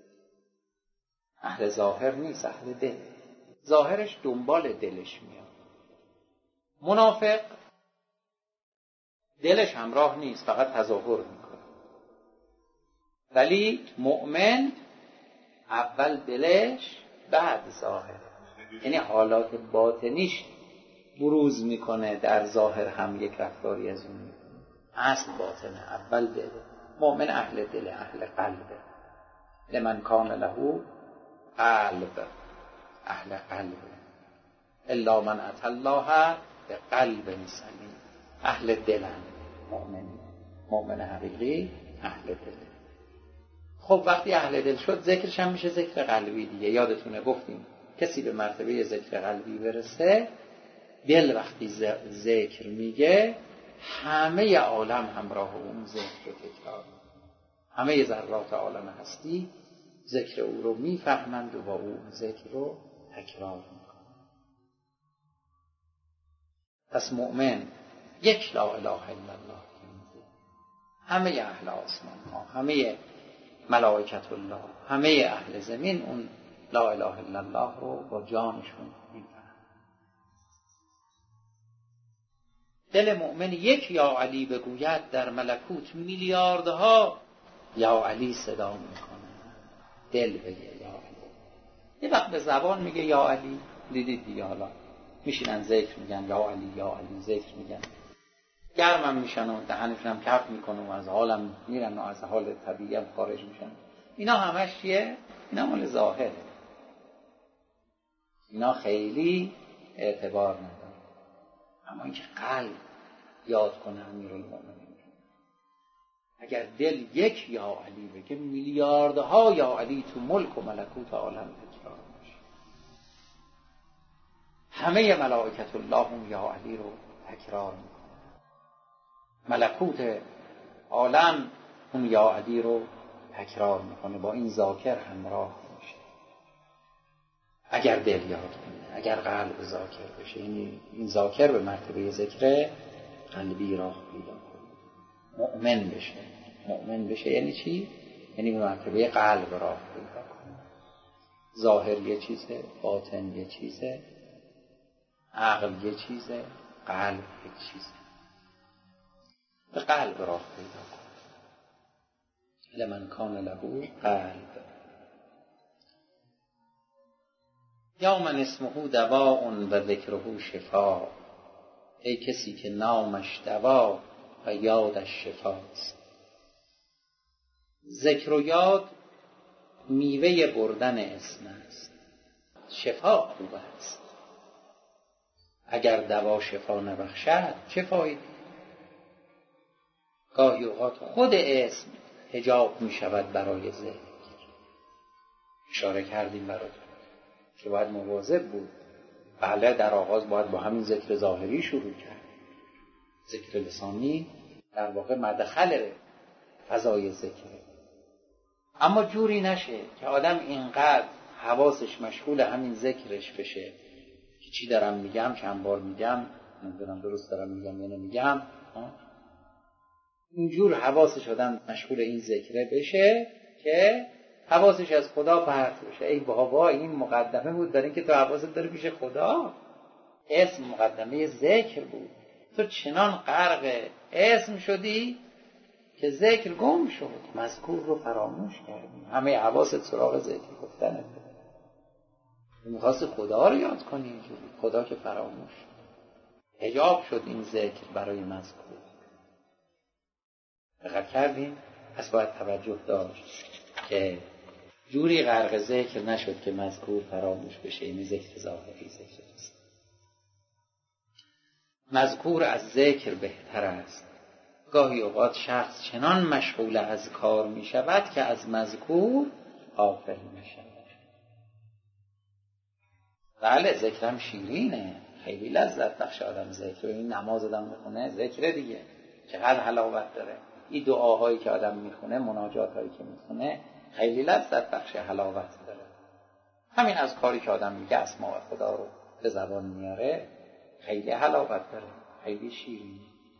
اهل ظاهر نیست، اهل دل. ظاهرش دنبال دلش میاد. منافق دلش همراه نیست، فقط تظاهر میکنه. ولی مؤمن اول دلش بعد ظاهر، یعنی حالات باطنیش بروز میکنه در ظاهر هم یک رفتاری از اون میکنه. اصل باطنه، اول دل. مؤمن اهل دل، اهل قلبه. لمن کان له قلب، اهل قلبه. الا من اتى الله بقلب سلیم. اهل دلن مؤمن. مؤمن حقیقی اهل دل. خب وقتی اهل دل شد ذکرش هم میشه ذکر قلبی دیگه. یادتونه گفتیم کسی به مرتبه ذکر قلبی برسه، دل وقتی ذکر میگه همه عالم همراه اون ذکر رو تکرار میکنه. همه ذرات عالم هستی ذکر او رو میفهمند و با او ذکر رو تکرار میکنه. پس مؤمن یک لا اله الا الله که میگه، همه اهل آسمان ها، همه ملائکت الله، همه اهل زمین اون لا اله الا الله رو با جانشون میفهمند. دل مؤمن یک یا علی بگوید در ملکوت میلیاردها یا علی صدا میکنه. دل بگه یا علی. یه وقت به زبان میگه یا علی، دیدید دیگه، حالا میشینن ذکر میگن یا علی یا علی ذکر میگن، گرمم میشن و دهنشون هم کف میکنه و از حالم میرن و از حال طبیعی هم خارج میشن. اینا همش چیه؟ اینا مال ظاهره. اینا خیلی اعتبار نداره. اما اینکه قلب یاد کنه امیرالمومنین، اگر دل یک یا علی بگه میلیاردها یا علی تو ملک و ملکوت عالم تکرار میشه. همه ملائکت الله اون یا علی رو تکرار میکنه. ملکوت عالم اون یا علی رو تکرار میکنه، با این ذاکر همراه میشه. اگر دل یاد کنه، اگر قلب ذاکر بشه، یعنی این ذاکر به مرتبه ذکر قلبی راه پیدا کنه، مؤمن بشه. مؤمن بشه یعنی چی؟ یعنی به مرتبه قلب راه پیدا کنه. ظاهر یه چیزه، باطن یه چیزه، عقل یه چیزه، قلب یه چیزه. به قلب راه پیدا کنه. لمن کان له قلب. یا من اسمه دواء و ذکره شفا، ای کسی که نامش دوا و یادش شفاست. ذکر و یاد میوه بردن اسم است، شفا خوب است. اگر دوا شفا نبخشد چه فایده؟ گاهی اوقات خود اسم حجاب می شود برای ذکر. اشاره کردیم براتون که باید مواظب بود. بله در آغاز باید با همین ذکر ظاهری شروع کرد. ذکر لسانی در واقع مدخل فضای ذکره، اما جوری نشه که آدم اینقدر حواسش مشغول همین ذکرش بشه که چی دارم میگم، چند بار میگم، نمیدونم درست دارم میگم یا نمیگم. اینجور حواسش آدم مشغول این ذکره بشه که حواسش از خدا پرت بشه. ای بابا این مقدمه بود برای اینکه تو حواست داره پیش خدا. اسم مقدمه ذکر بود. تو چنان غرق اسم شدی که ذکر گم شد، مذکور رو فراموش کردیم. همه حواست سراغ ذکر گفتنه. میخواست خدا رو یاد کنی اینجوری، خدا که فراموش شد. حجاب شد این ذکر برای مذکور. دقت کردیم؟ پس باید توجه داشت که جوری غرق ذکر نشد که مذکور فراموش بشه. این ذکر ظاهری ذکر است. مذکور از ذکر بهتر است. گاهی اوقات شخص چنان مشغول از کار می شود که از مذکور غافل می شود. بله ذکرم شیرینه، خیلی لذت بخش آدم ذکر. این نماز آدم میخونه ذکر دیگه، چقدر حلاوت داره. این دعاهایی که آدم میخونه، مناجات هایی که میخونه، خیلی لذت بخش، حلاوت داره. همین از کاری که آدم میگه اسماء خدا رو به زبان میاره، خیلی حلاوت داره، خیلی شیرینه.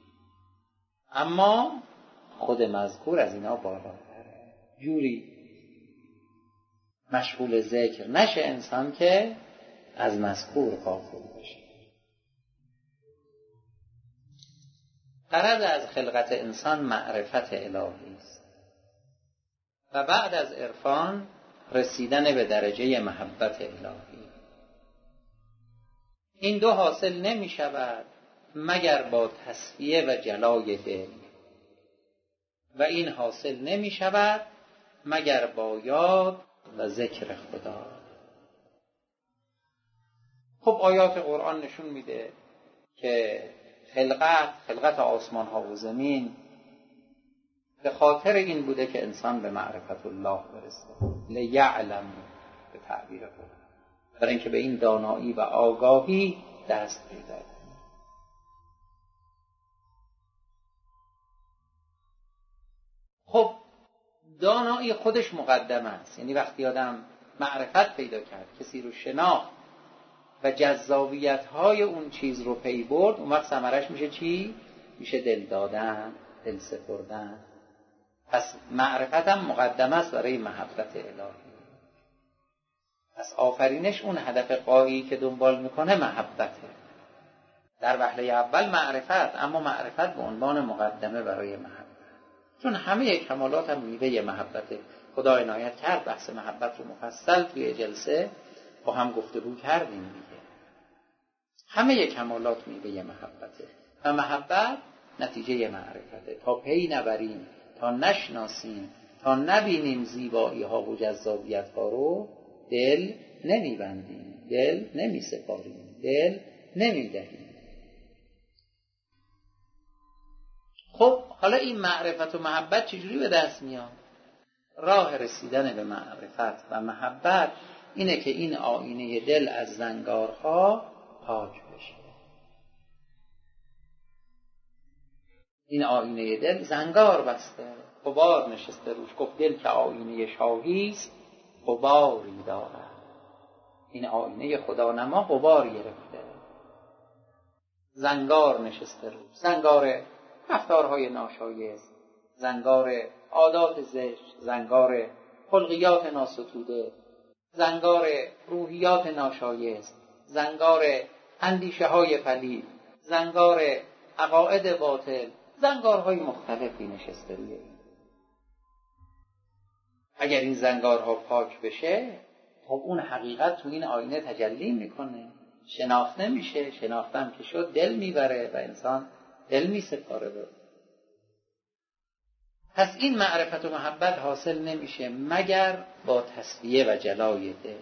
اما خود مذکور از اینا بالاتره. جوری مشغول ذکر نشه انسان که از مذکور غافل بشه. غرض از خلقت انسان معرفت الهی است و بعد از عرفان رسیدن به درجه محبت الهی. این دو حاصل نمی شود مگر با تصفیه و جلای دل، و این حاصل نمی شود مگر با یاد و ذکر خدا. خب آیات قرآن نشون میده که خلقت خلقت آسمان ها و زمین به خاطر این بوده که انسان به معرفت الله برسه. لیعلم به تعبیر قرآن، برای اینکه به این دانایی و آگاهی دست پیدا کنه. خب دانایی خودش مقدمه است. یعنی وقتی آدم معرفت پیدا کرد، کسی رو شناخت و جذابیت‌های اون چیز رو پی برد، اون وقت ثمرش میشه چی؟ میشه دل دادن، دل سپردن. پس معرفت هم مقدمه است برای محبت الهی. پس آفرینش اون هدف غایی که دنبال میکنه محبته. در وهله اول معرفت، اما معرفت به عنوان مقدمه برای محبت. چون همه کمالات هم میوه محبته. خدا عنایت کرد بحث محبت رو مفصل توی جلسه با هم گفتگو کردیم دیگه. همه کمالات میوه محبته و محبت نتیجه معرفته. تا پی نبریم، تا نشناسیم، تا نبینیم زیبایی ها و جذابیت ها رو، دل نمیبندیم، دل نمیسپاریم، دل نمیدهیم. خب حالا این معرفت و محبت چجوری به دست میاد؟ راه رسیدن به معرفت و محبت اینه که این آینه دل از زنگارها پاک بشه. این آینه دل زنگار بسته، غبار نشسته روش. گفت دل که آینه شاهیست غباری دارد. این آینه خدا نما غبار گرفته، زنگار نشسته روش. زنگار رفتارهای ناشایست، زنگار عادات زشت، زنگار خلقیات ناستوده، زنگار روحیات ناشایست، زنگار اندیشه های پلید، زنگار عقاید باطل، زنگارهای مختلفی نشسته روی این. اگر این زنگارها پاک بشه، خب اون حقیقت تو این آینه تجلی میکنه، شناخته میشه. شناختم که شد دل میبره و انسان دل میسپاره به. پس این معرفت و محبت حاصل نمیشه مگر با تصفیه و جلای دل.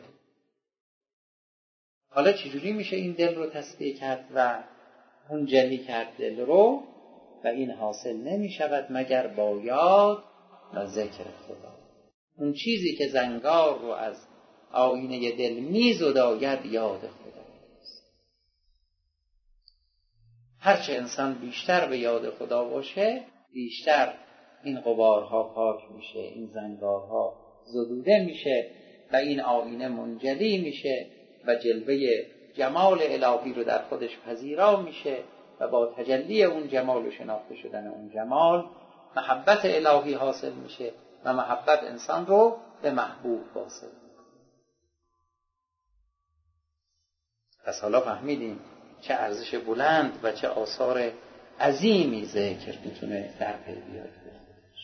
حالا چجوری میشه این دل رو تصفیه کرد و منجلی کرد دل رو؟ و این حاصل نمیشود مگر با یاد و ذکر خدا. اون چیزی که زنگار رو از آینه دل میزداید یاد خدا است. هرچه انسان بیشتر به یاد خدا باشه، بیشتر این غبارها پاک میشه، این زنگارها زدوده میشه و این آینه منجلی میشه و جلوه جمال الهی رو در خودش پذیرا میشه و با تجلی اون جمال و شناخته شدن اون جمال محبت الهی حاصل میشه و محبت انسان رو به محبوب واصل میکنه. پس حالا فهمیدیم چه ارزش بلند و چه آثار عظیمی ذکر میتونه در پی بیاره.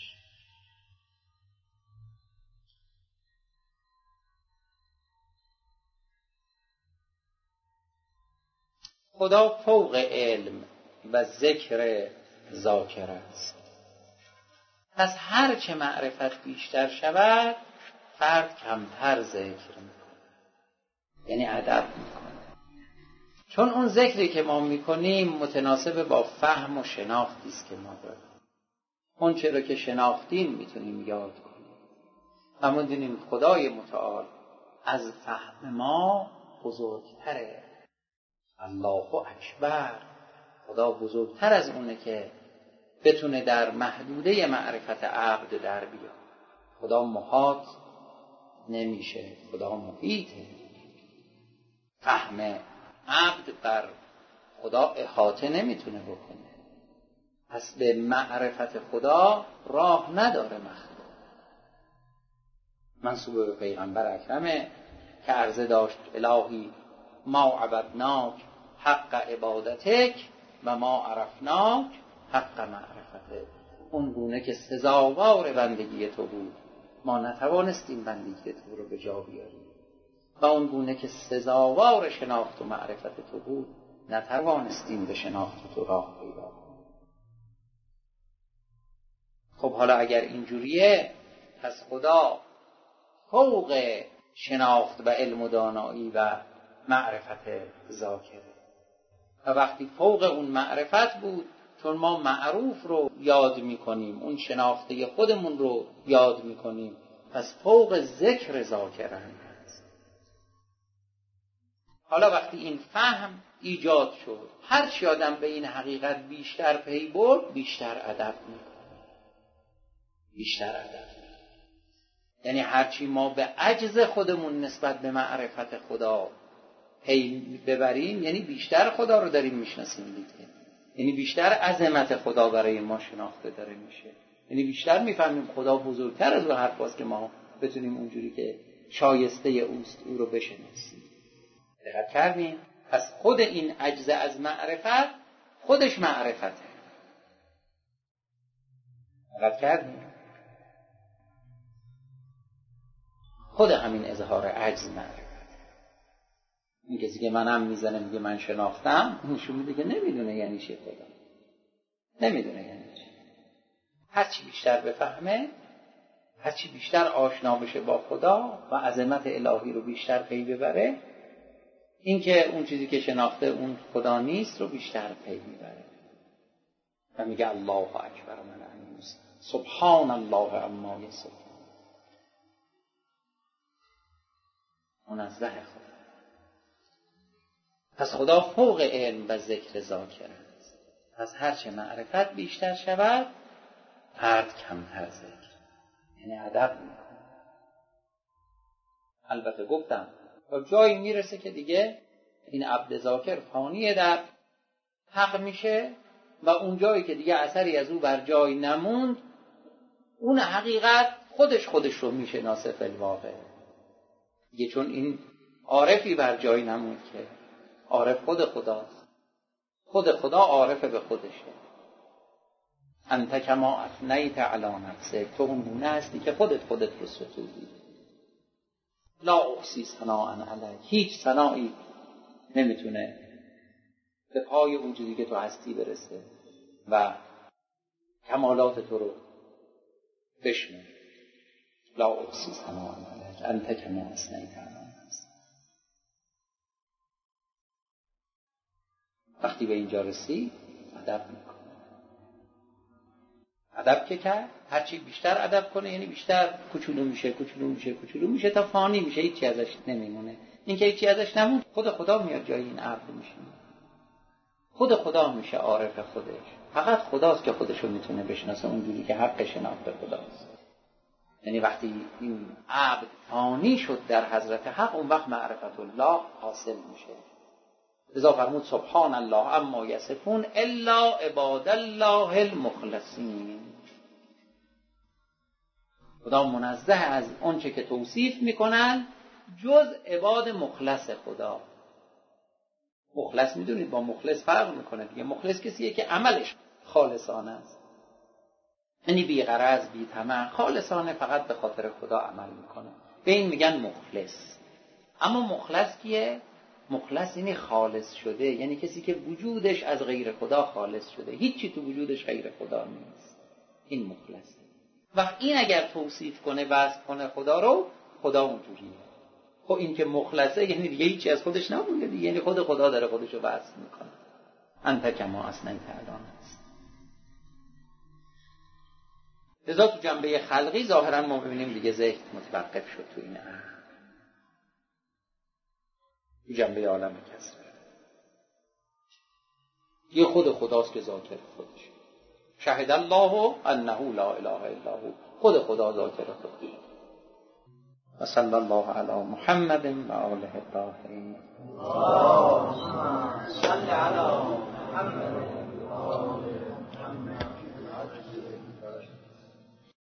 خدا فوق علم و ذکر ذاکر است. پس هر چه معرفت بیشتر شود فرد کمتر ذکر میکنه، یعنی ادب میکنه. چون اون ذکری که ما میکنیم متناسب با فهم و شناختی است که ما داریم. اون چه رو که شناختیم میتونیم یاد کنیم و ما میدونیم خدای متعال از فهم ما بزرگتره. الله اکبر. خدا بزرگتر از اونه که بتونه در محدوده معرفت عبد در بیاد. خدا محاط نمیشه، خدا محیطه. فهم عبد بر خدا احاطه نمیتونه بکنه. پس به معرفت خدا راه نداره مخلوق. منسوب به پیغمبر اکرمه که عرضه داشت الهی ما عبدناک حق عبادتک و ما عرفناک حق معرفتک. اون گونه که سزاوار بندگی تو بود ما نتوانستیم بندگی تو رو به جا بیاریم و اون گونه که سزاوار شناخت و معرفت تو بود نتوانستیم به شناخت تو راه پیدا کنیم. خب حالا اگر اینجوریه پس خدا فوق شناخت و علم و دانایی و معرفت ذاکره و وقتی فوق اون معرفت بود، چون ما معروف رو یاد میکنیم، اون شناخته خودمون رو یاد میکنیم، پس فوق ذکر ذاکره هست. حالا وقتی این فهم ایجاد شد، هر چی آدم به این حقیقت بیشتر پی برد بیشتر ادب میکنه، بیشتر ادب. یعنی هرچی ما به عجز خودمون نسبت به معرفت خدا پی ببریم، یعنی بیشتر خدا رو داریم میشناسیم دیگه. یعنی بیشتر عظمت خدا برای ما شناخته داره میشه. یعنی بیشتر میفهمیم خدا بزرگتر از اون حرفاست که ما بتونیم اونجوری که شایسته اوست او رو بشناسیم. دقت کردین؟ پس خود این عجز از معرفت خودش معرفته. دقت کردین؟ خود همین اظهار عجز معرفت. این کسی که منم میزنه میگه من شناختم، نشون میده که نمیدونه یعنی چی خدا. نمیدونه یعنی چی. هرچی بیشتر بفهمه، هرچی بیشتر آشنا بشه با خدا و عظمت الهی رو بیشتر پی ببره، این که اون چیزی که شناخته اون خدا نیست رو بیشتر پی میبره و میگه الله اکبر من امروز سبحان الله عما یصفون. منزه خدا. پس خدا فوق علم و ذکر ذاکر است. پس هرچه معرفت بیشتر شود فرد کمتر ذکر، یعنی ادب میکنه. البته گفتم تا جایی میرسه که دیگه این عبد ذاکر فانیه در حق میشه و اون جایی که دیگه اثری از او بر جای نموند، اون حقیقت خودش خودش رو میشناسه فی الواقع دیگه. چون این عارفی بر جای نموند که عارف خود خداست، خود خدا عارف به خودشه. انت کما اثنیت علی نفسک، تو اون گونه هستی که خودت خودت رو ستودی. لا احصی ثناء علیک، هیچ ثنایی نمیتونه به پای اون چیزی که تو هستی برسه و کمالات تو رو بشمونه. لا احصی ثناء علیک انت کما اثنیت علی نفسک. وقتی به اینجا رسی ادب میکنه. ادب که کرد هرچی بیشتر ادب کنه یعنی بیشتر کوچولو میشه کوچولو میشه کوچولو میشه تا فانی میشه، هیچی ازش نمیمونه. این که هیچی ازش نمون خود خدا میاد جای این عبد میشه، خود خدا میشه عارف خودش. فقط خداست که خودشو میتونه بشناسه اونجوری که حق شناخت خداست. یعنی وقتی این عبد فانی شد در حضرت حق، اون وقت معرفت الله حاصل میشه. لذا فرمود سبحان الله عما یصفون الا عباد الله المخلصین. خدا منزه از اون چه که توصیف میکنن جز عباد مخلص خدا. مخلص میدونید با مخلص فرق میکنه دیگه. مخلص کسیه که عملش خالصانه است، یعنی بی غرض بی طمع، خالصانه فقط به خاطر خدا عمل میکنه، به این میگن مخلص. اما مخلص کیه؟ مخلص یعنی خالص شده، یعنی کسی که وجودش از غیر خدا خالص شده، هیچی تو وجودش غیر خدا نیست، این مخلصه. وقت این اگر توصیف کنه وصف کنه خدا رو، خدا اونجوریه. خب این که مخلصه یعنی دیگه هیچی از خودش نمونده دیگه، یعنی خود خدا داره خودش رو وصف میکنه. انت کما اثنیت الان است. لذا تو جنبه خلقی ظاهرا ما ببینیم دیگه ذکر متوقف شد تو این امر. تو جنبه عالم کسر یه خود خداست که ذاکر خودش. شهد الله انه لا اله الا هو، خود خدا ذاکر خودش. و صلی الله علی محمد و آله الطاهرین. اللهم صل علی محمد